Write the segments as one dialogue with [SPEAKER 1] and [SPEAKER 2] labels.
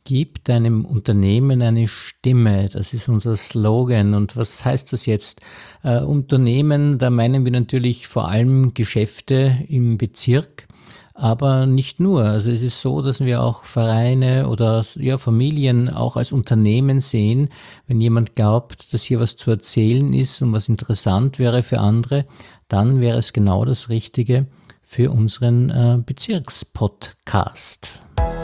[SPEAKER 1] Gib deinem Unternehmen eine Stimme. Das ist unser Slogan. Und was heißt das jetzt? Unternehmen, da meinen wir natürlich vor allem Geschäfte im Bezirk, aber nicht nur. Also es ist so, dass wir auch Vereine oder ja, Familien auch als Unternehmen sehen. Wenn jemand glaubt, dass hier was zu erzählen ist und was interessant wäre für andere, dann wäre es genau das Richtige für unseren Bezirkspodcast.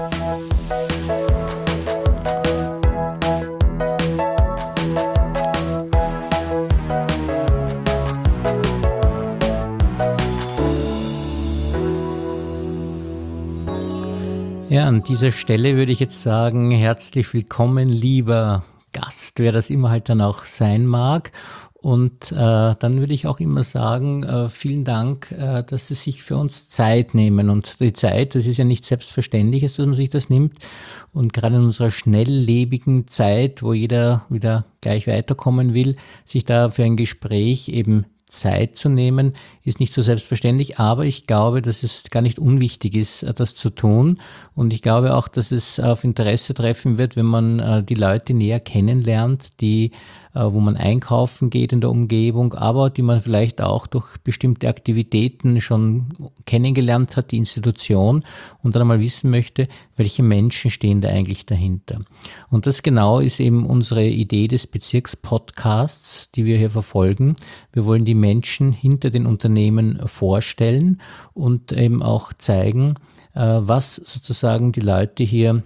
[SPEAKER 1] Ja, an dieser Stelle würde ich jetzt sagen, herzlich willkommen, lieber Gast, wer das immer halt dann auch sein mag. Und dann würde ich auch immer sagen, vielen Dank, dass Sie sich für uns Zeit nehmen. Und die Zeit, das ist ja nicht selbstverständlich, dass man sich das nimmt. Und gerade in unserer schnelllebigen Zeit, wo jeder wieder gleich weiterkommen will, sich da für ein Gespräch eben Zeit zu nehmen, ist nicht so selbstverständlich, aber ich glaube, dass es gar nicht unwichtig ist, das zu tun. Und ich glaube auch, dass es auf Interesse treffen wird, wenn man die Leute näher kennenlernt, wo man einkaufen geht in der Umgebung, aber die man vielleicht auch durch bestimmte Aktivitäten schon kennengelernt hat, die Institution, und dann einmal wissen möchte, welche Menschen stehen da eigentlich dahinter. Und das genau ist eben unsere Idee des Bezirkspodcasts, die wir hier verfolgen. Wir wollen die Menschen hinter den Unternehmen vorstellen und eben auch zeigen, was sozusagen die Leute hier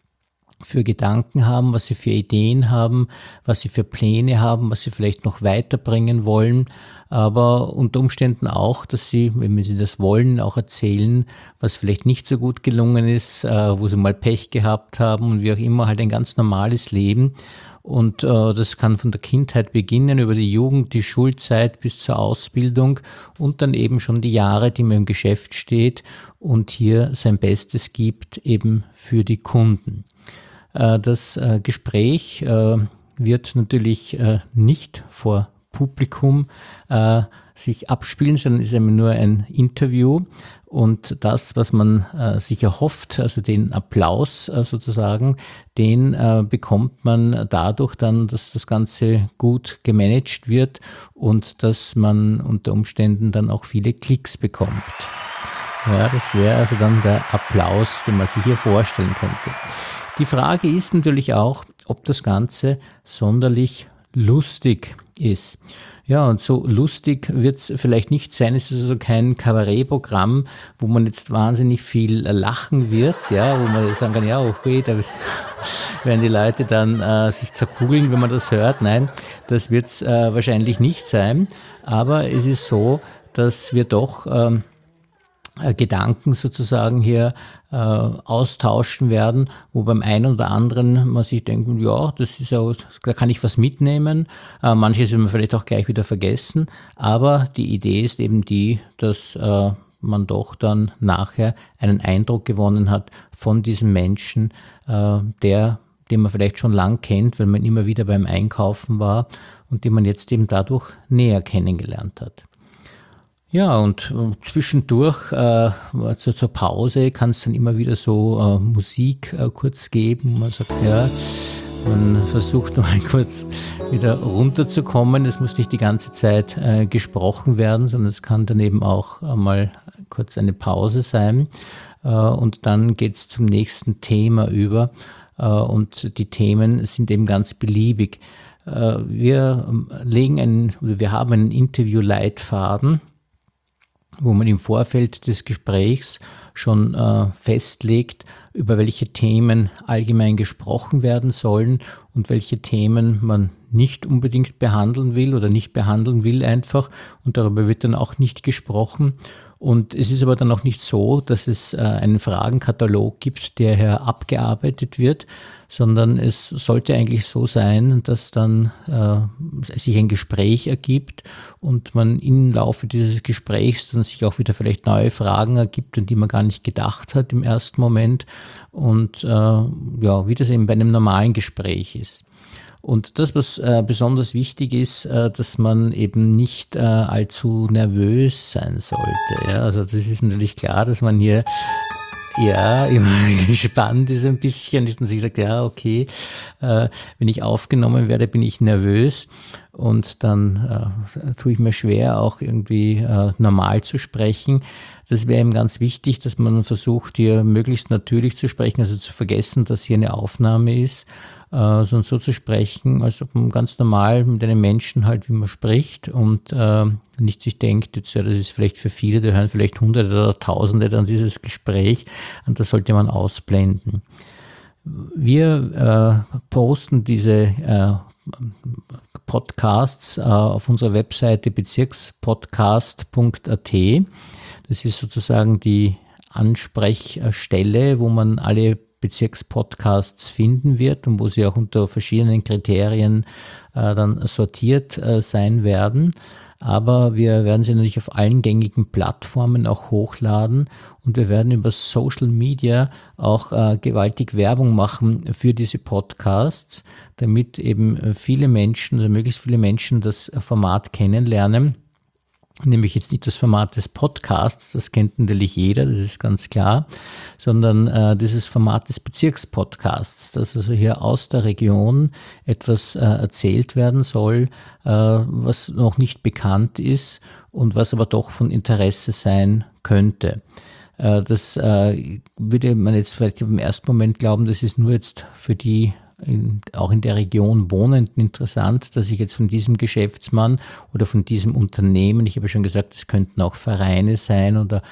[SPEAKER 1] für Gedanken haben, was sie für Ideen haben, was sie für Pläne haben, was sie vielleicht noch weiterbringen wollen, aber unter Umständen auch, dass sie, wenn sie das wollen, auch erzählen, was vielleicht nicht so gut gelungen ist, wo sie mal Pech gehabt haben und wie auch immer, halt ein ganz normales Leben. Und das kann von der Kindheit beginnen, über die Jugend, die Schulzeit bis zur Ausbildung und dann eben schon die Jahre, die man im Geschäft steht und hier sein Bestes gibt, eben für die Kunden. Das Gespräch wird natürlich nicht vor Publikum sich abspielen, sondern ist immer nur ein Interview. Und das, was man sich erhofft, also den Applaus sozusagen, den bekommt man dadurch dann, dass das Ganze gut gemanagt wird und dass man unter Umständen dann auch viele Klicks bekommt. Ja, das wäre also dann der Applaus, den man sich hier vorstellen könnte. Die Frage ist natürlich auch, ob das Ganze sonderlich lustig ist. Ja, und so lustig wird es vielleicht nicht sein. Es ist also kein Kabarettprogramm, wo man jetzt wahnsinnig viel lachen wird, ja, wo man sagen kann, ja, okay, da werden die Leute dann sich zerkugeln, wenn man das hört. Nein, das wird es wahrscheinlich nicht sein. Aber es ist so, dass wir doch Gedanken sozusagen hier austauschen werden, wo beim einen oder anderen man sich denkt, ja, das ist ja, da kann ich was mitnehmen. Manches will man vielleicht auch gleich wieder vergessen, aber die Idee ist eben die, dass man doch dann nachher einen Eindruck gewonnen hat von diesem Menschen, den man vielleicht schon lang kennt, weil man immer wieder beim Einkaufen war und den man jetzt eben dadurch näher kennengelernt hat. Ja, und zwischendurch zur Pause kann es dann immer wieder so Musik kurz geben. Man sagt, ja, man versucht mal kurz wieder runterzukommen. Es muss nicht die ganze Zeit gesprochen werden, sondern es kann dann eben auch mal kurz eine Pause sein. Und dann geht's zum nächsten Thema über. Und die Themen sind eben ganz beliebig. Wir haben einen Interview-Leitfaden, wo man im Vorfeld des Gesprächs schon festlegt, über welche Themen allgemein gesprochen werden sollen und welche Themen man nicht unbedingt behandeln will oder nicht behandeln will einfach, und darüber wird dann auch nicht gesprochen. Und es ist aber dann auch nicht so, dass es einen Fragenkatalog gibt, der hier abgearbeitet wird, sondern es sollte eigentlich so sein, dass dann sich ein Gespräch ergibt und man im Laufe dieses Gesprächs dann sich auch wieder vielleicht neue Fragen ergibt, an die man gar nicht gedacht hat im ersten Moment, und wie das eben bei einem normalen Gespräch ist. Und das, was besonders wichtig ist, dass man eben nicht allzu nervös sein sollte. Ja? Also das ist natürlich klar, dass man hier Ja, immer gespannt ist ein bisschen. Und sie sagt, ja, okay, wenn ich aufgenommen werde, bin ich nervös und dann tue ich mir schwer, auch irgendwie normal zu sprechen. Das wäre eben ganz wichtig, dass man versucht, hier möglichst natürlich zu sprechen, also zu vergessen, dass hier eine Aufnahme ist, sondern so zu sprechen, als ob man ganz normal mit einem Menschen halt, wie man spricht und nicht sich denkt, jetzt, ja, das ist vielleicht für viele, da hören vielleicht Hunderte oder Tausende dann dieses Gespräch und das sollte man ausblenden. Wir posten diese Podcasts auf unserer Webseite bezirkspodcast.at. Das ist sozusagen die Ansprechstelle, wo man alle Bezirkspodcasts finden wird und wo sie auch unter verschiedenen Kriterien dann sortiert sein werden. Aber wir werden sie natürlich auf allen gängigen Plattformen auch hochladen und wir werden über Social Media auch gewaltig Werbung machen für diese Podcasts, damit eben viele Menschen oder möglichst viele Menschen das Format kennenlernen. Nämlich jetzt nicht das Format des Podcasts, das kennt natürlich jeder, das ist ganz klar, sondern dieses Format des Bezirkspodcasts, dass also hier aus der Region etwas erzählt werden soll, was noch nicht bekannt ist und was aber doch von Interesse sein könnte. Das würde man jetzt vielleicht im ersten Moment glauben, das ist nur jetzt für die auch in der Region Wohnenden interessant, dass ich jetzt von diesem Geschäftsmann oder von diesem Unternehmen, ich habe ja schon gesagt, es könnten auch Vereine sein oder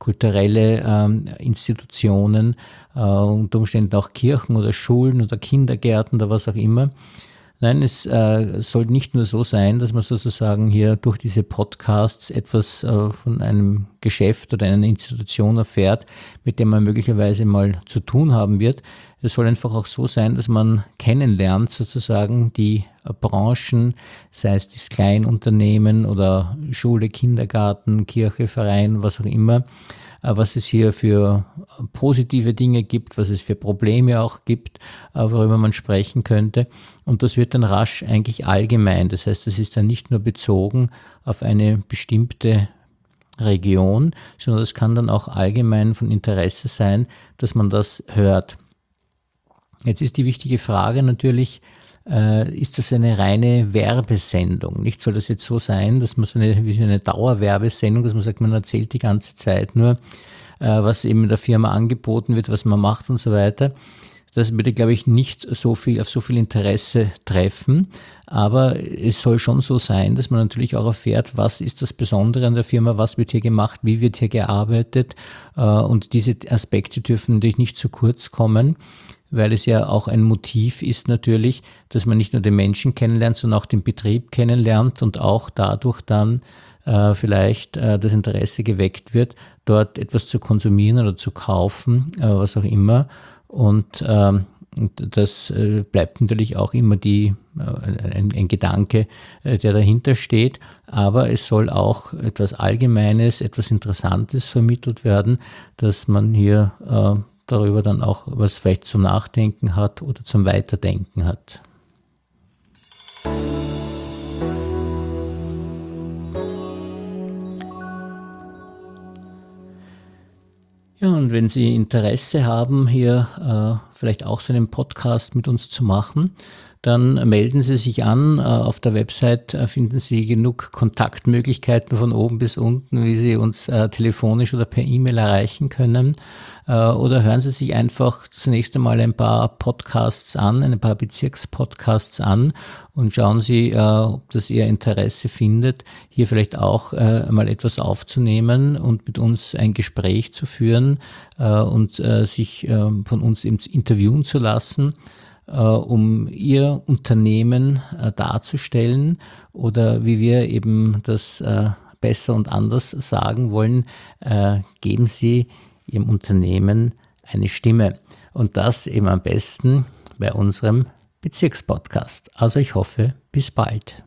[SPEAKER 1] kulturelle Institutionen, unter Umständen auch Kirchen oder Schulen oder Kindergärten oder was auch immer. Nein, es soll nicht nur so sein, dass man sozusagen hier durch diese Podcasts etwas von einem Geschäft oder einer Institution erfährt, mit dem man möglicherweise mal zu tun haben wird. Es soll einfach auch so sein, dass man kennenlernt sozusagen die Branchen, sei es das Kleinunternehmen oder Schule, Kindergarten, Kirche, Verein, was auch immer, was es hier für positive Dinge gibt, was es für Probleme auch gibt, worüber man sprechen könnte. Und das wird dann rasch eigentlich allgemein. Das heißt, das ist dann nicht nur bezogen auf eine bestimmte Region, sondern das kann dann auch allgemein von Interesse sein, dass man das hört. Jetzt ist die wichtige Frage natürlich, ist das eine reine Werbesendung? Nicht soll das jetzt so sein, dass man wie eine Dauerwerbesendung, dass man sagt, man erzählt die ganze Zeit nur, was eben in der Firma angeboten wird, was man macht und so weiter. Das würde, glaube ich, nicht auf so viel Interesse treffen, aber es soll schon so sein, dass man natürlich auch erfährt, was ist das Besondere an der Firma, was wird hier gemacht, wie wird hier gearbeitet, und diese Aspekte dürfen natürlich nicht zu kurz kommen, weil es ja auch ein Motiv ist natürlich, dass man nicht nur den Menschen kennenlernt, sondern auch den Betrieb kennenlernt und auch dadurch dann vielleicht das Interesse geweckt wird, dort etwas zu konsumieren oder zu kaufen, was auch immer. Und das bleibt natürlich auch immer ein Gedanke, der dahinter steht, aber es soll auch etwas Allgemeines, etwas Interessantes vermittelt werden, dass man hier darüber dann auch was vielleicht zum Nachdenken hat oder zum Weiterdenken hat. Ja, und wenn Sie Interesse haben, hier vielleicht auch so einen Podcast mit uns zu machen, dann melden Sie sich an. Auf der Website finden Sie genug Kontaktmöglichkeiten von oben bis unten, wie Sie uns telefonisch oder per E-Mail erreichen können. Oder hören Sie sich einfach zunächst einmal ein paar Podcasts an, ein paar Bezirkspodcasts an und schauen Sie, ob das Ihr Interesse findet, hier vielleicht auch mal etwas aufzunehmen und mit uns ein Gespräch zu führen und sich von uns interviewen zu lassen, um Ihr Unternehmen darzustellen oder wie wir eben das besser und anders sagen wollen, geben Sie Ihrem Unternehmen eine Stimme. Und das eben am besten bei unserem Bezirkspodcast. Also ich hoffe, bis bald.